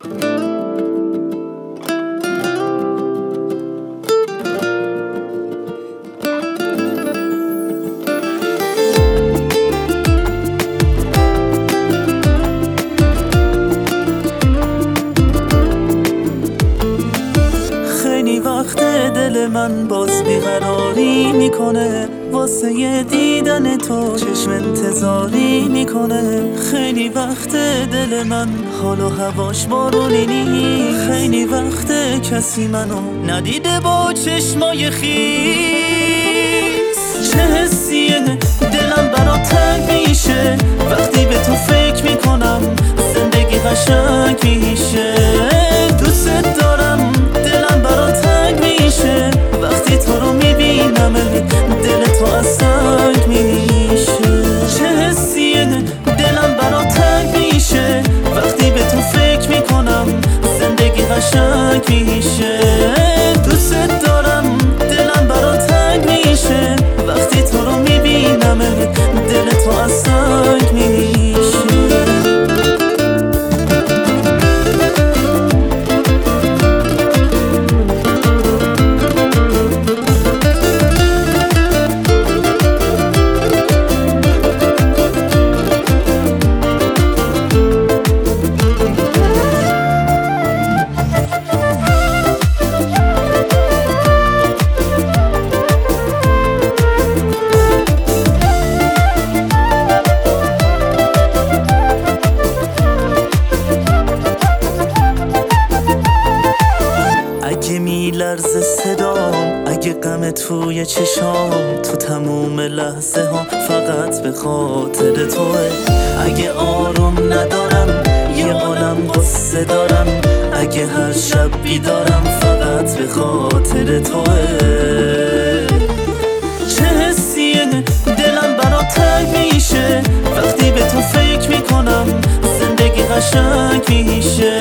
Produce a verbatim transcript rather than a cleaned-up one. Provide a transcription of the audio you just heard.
خیلی وقت دل من باز بیقراری میکنه، واسه یه دیدن تو چشم انتظاری میکنه. خیلی وقت دل من حال و هواش بارونی نی، خیلی وقت کسی منو ندیده با چشمای خیس. چه حسیه دلم برات تنگ میشه وقتی به تو فکر میکنم، زندگی قشنگ میشه. دوست دارم دلم برات تنگ میشه وقتی تو رو میبینم، دل تو از سنگ میشه. چه حسیه دلم برات تنگ میشه وقتی به تو فکر میکنم، زندگی قشنگ میشه. دوست دارم دلم برات تنگ میشه وقتی تو رو میبینم، دل تو از سنگ میشه. اگه میلرزه صدام، اگه غم توی چشام، تو تموم لحظه ها فقط به خاطر توه. اگه آروم ندارم یه عالم غصه دارم، اگه هر شب بیدارم فقط به خاطر توه. چه حسیه دلم برات تنگ میشه وقتی به تو فکر میکنم، زندگی قشنگ میشه.